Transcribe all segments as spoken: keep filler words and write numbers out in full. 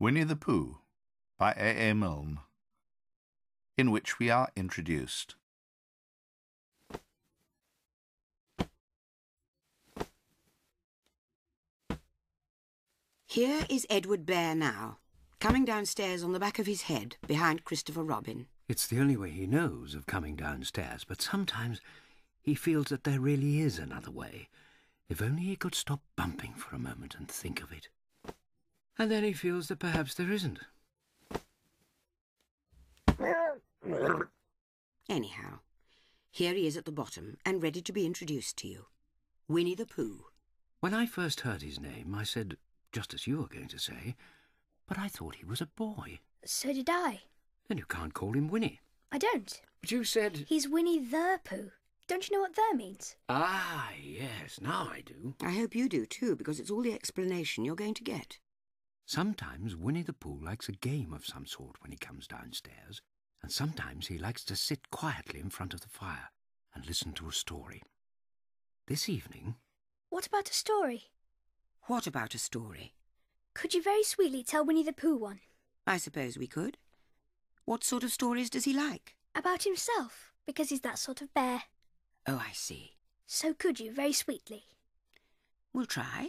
Winnie the Pooh by A. A. Milne, in which we are introduced. Here is Edward Bear now, coming downstairs on the back of his head, behind Christopher Robin. It's the only way he knows of coming downstairs, but sometimes he feels that there really is another way. If only he could stop bumping for a moment and think of it. And then he feels that perhaps there isn't. Anyhow, here he is at the bottom and ready to be introduced to you. Winnie the Pooh. When I first heard his name, I said, just as you were going to say, but I thought he was a boy. So did I. Then you can't call him Winnie. I don't. But you said... He's Winnie the Pooh. Don't you know what "the" means? Ah, yes, now I do. I hope you do too, because it's all the explanation you're going to get. Sometimes Winnie the Pooh likes a game of some sort when he comes downstairs, and sometimes he likes to sit quietly in front of the fire and listen to a story. This evening... What about a story? What about a story? Could you very sweetly tell Winnie the Pooh one? I suppose we could. What sort of stories does he like? About himself, because he's that sort of bear. Oh, I see. So could you, very sweetly? We'll try.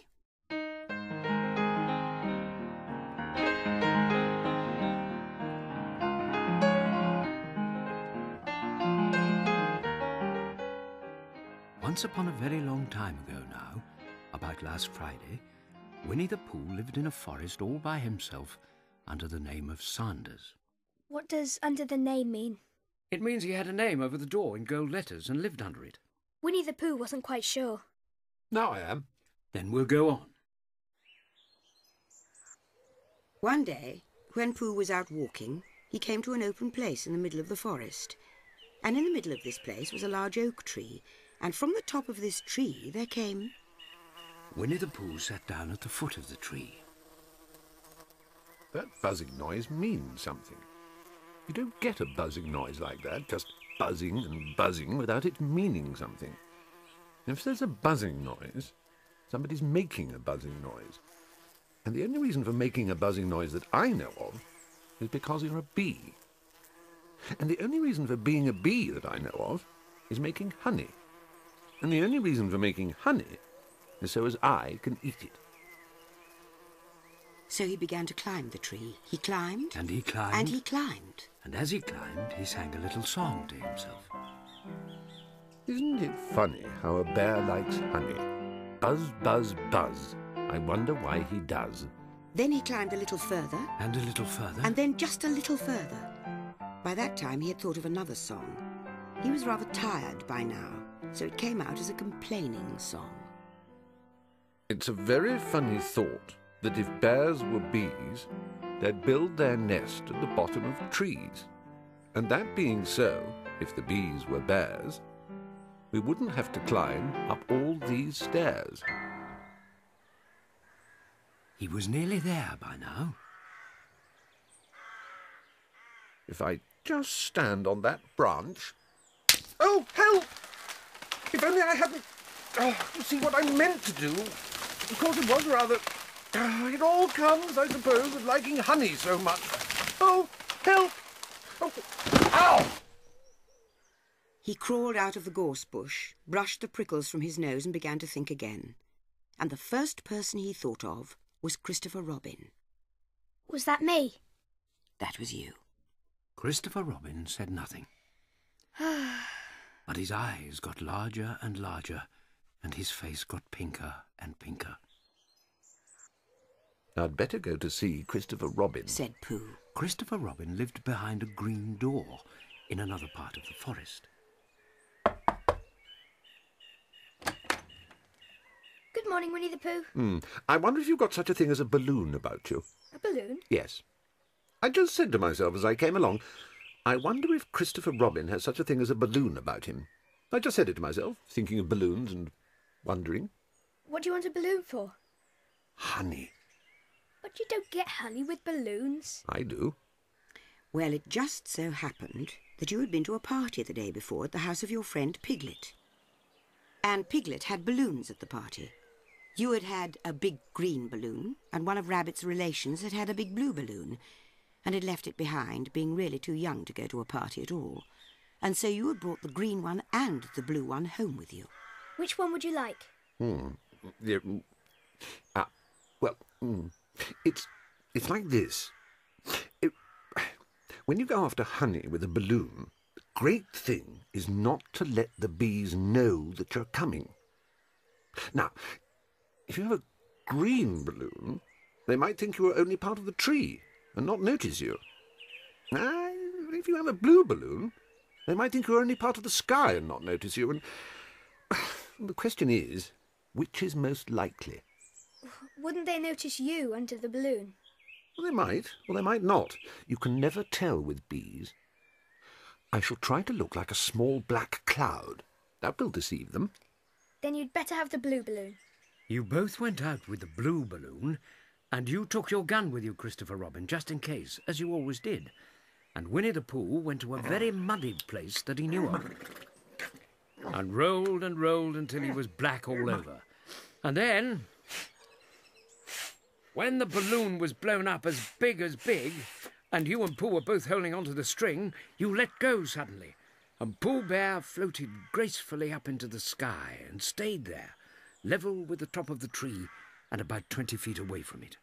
Once upon a very long time ago now, about last Friday, Winnie the Pooh lived in a forest all by himself under the name of Sanders. What does under the name mean? It means he had a name over the door in gold letters and lived under it. Winnie the Pooh wasn't quite sure. Now I am. Then we'll go on. One day, when Pooh was out walking, he came to an open place in the middle of the forest. And in the middle of this place was a large oak tree, and from the top of this tree there came... Winnie the Pooh sat down at the foot of the tree. That buzzing noise means something. You don't get a buzzing noise like that, just buzzing and buzzing without it meaning something. If there's a buzzing noise, somebody's making a buzzing noise. And the only reason for making a buzzing noise that I know of is because you're a bee. And the only reason for being a bee that I know of is making honey. And the only reason for making honey is so as I can eat it. So he began to climb the tree. He climbed. And he climbed. And he climbed. And as he climbed, he sang a little song to himself. Isn't it funny how a bear likes honey? Buzz, buzz, buzz. I wonder why he does. Then he climbed a little further. And a little further. And then just a little further. By that time he had thought of another song. He was rather tired by now, so it came out as a complaining song. It's a very funny thought that if bears were bees, they'd build their nest at the bottom of trees. And that being so, if the bees were bears, we wouldn't have to climb up all these stairs. He was nearly there by now. If I just stand on that branch... Oh, help! If only I hadn't... Oh, you see what I meant to do. Of course, it was rather... Oh, it all comes, I suppose, of liking honey so much. Oh, help! Oh, ow! He crawled out of the gorse bush, brushed the prickles from his nose and began to think again. And the first person he thought of was Christopher Robin. Was that me? That was you. Christopher Robin said nothing. But his eyes got larger and larger, and his face got pinker and pinker. I'd better go to see Christopher Robin, said Pooh. Christopher Robin lived behind a green door in another part of the forest. Good morning, Winnie the Pooh. Hmm. I wonder if you've got such a thing as a balloon about you. A balloon? Yes. I just said to myself as I came along, I wonder if Christopher Robin has such a thing as a balloon about him. I just said it to myself, thinking of balloons and wondering. What do you want a balloon for? Honey. But you don't get honey with balloons. I do. Well, it just so happened that you had been to a party the day before at the house of your friend Piglet. And Piglet had balloons at the party. You had had a big green balloon, and one of Rabbit's relations had had a big blue balloon, and had left it behind, being really too young to go to a party at all. And so you had brought the green one and the blue one home with you. Which one would you like? Hmm. Yeah, mm. Ah, well, mm. it's it's like this. It, when you go after honey with a balloon, the great thing is not to let the bees know that you're coming. Now, if you have a green balloon, they might think you are only part of the tree and not notice you. Now, if you have a blue balloon, they might think you're only part of the sky and not notice you. And the question is, which is most likely? Wouldn't they notice you under the balloon? Well, they might, or they might not. You can never tell with bees. I shall try to look like a small black cloud. That will deceive them. Then you'd better have the blue balloon. You both went out with the blue balloon, and you took your gun with you, Christopher Robin, just in case, as you always did. And Winnie the Pooh went to a very muddy place that he knew of, and rolled and rolled until he was black all over. And then, when the balloon was blown up as big as big, and you and Pooh were both holding onto the string, you let go suddenly, and Pooh Bear floated gracefully up into the sky and stayed there, level with the top of the tree and about twenty feet away from it.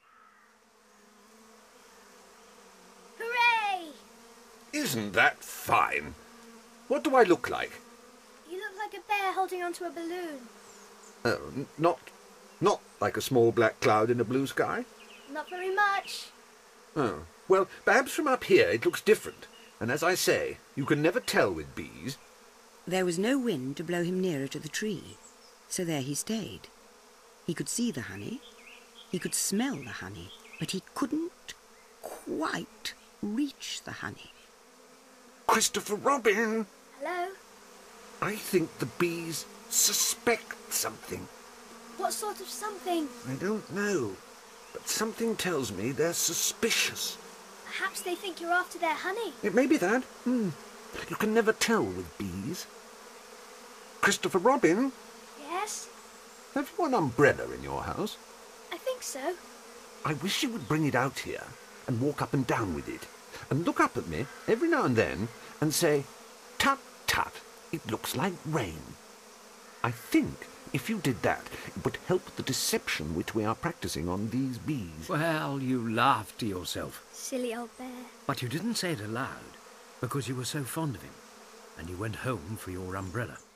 Hooray! Isn't that fine? What do I look like? You look like a bear holding onto a balloon. Oh, n- not, not like a small black cloud in a blue sky? Not very much. Oh, well, perhaps from up here it looks different. And as I say, you can never tell with bees. There was no wind to blow him nearer to the tree, so there he stayed. He could see the honey, he could smell the honey, but he couldn't quite reach the honey. Christopher Robin! Hello? I think the bees suspect something. What sort of something? I don't know, but something tells me they're suspicious. Perhaps they think you're after their honey. It may be that. Hmm. You can never tell with bees. Christopher Robin, Yes? have you an umbrella in your house? I think so. I wish you would bring it out here and walk up and down with it, and look up at me every now and then and say, "Tut, tut, it looks like rain." I think if you did that, it would help the deception which we are practicing on these bees. Well, you laughed to yourself, Silly old bear. but you didn't say it aloud because you were so fond of him, and you went home for your umbrella.